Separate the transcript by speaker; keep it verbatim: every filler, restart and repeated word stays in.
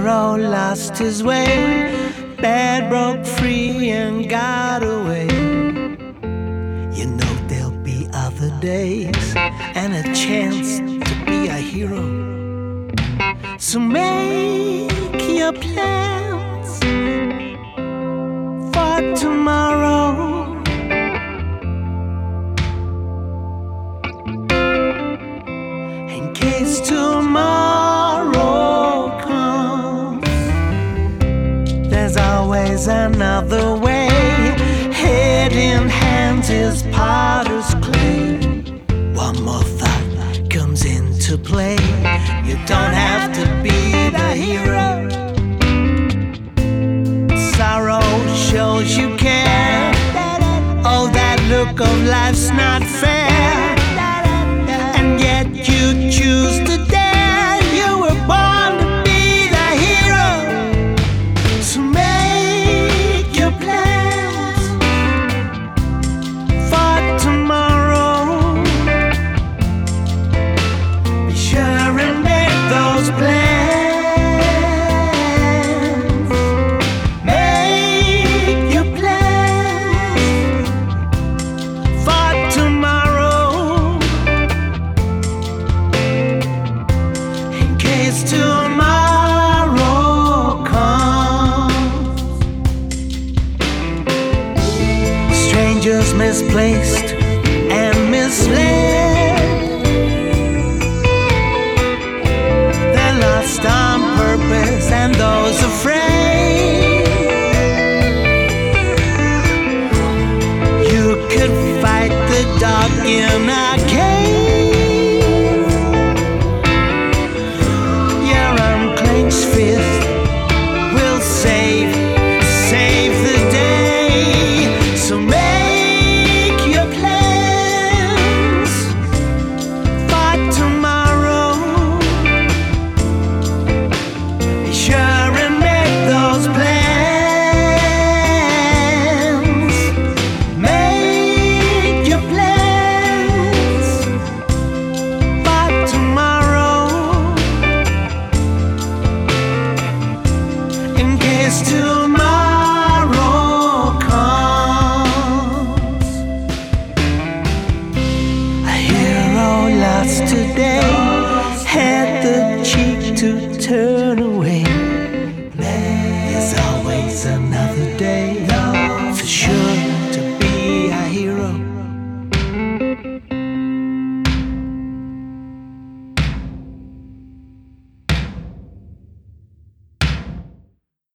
Speaker 1: hero lost his way, bad broke free and got away. You know there'll be other days and a chance to be a hero. So make your plans for tomorrow. In case tomorrow comes, there's always another way. Head in hands is potter's clay. One more thought comes into play. You don't have to be the hero. Sorrow shows you care. Oh, that look of life's not fair. And yet you choose to dare. You were born to be the hero. So make your plans for tomorrow. Be sure and make those plans. Make your plans for tomorrow. In case tomorrow comes. Strangers misplaced and misled, they're lost on purpose and those afraid. You could fight the dark in a cave. Your unclenched fist will save, save the day. So make your plans for tomorrow. Be sure and make those plans. Make your plans for tomorrow. In case tomorrow comes. A hero lost today had the cheek to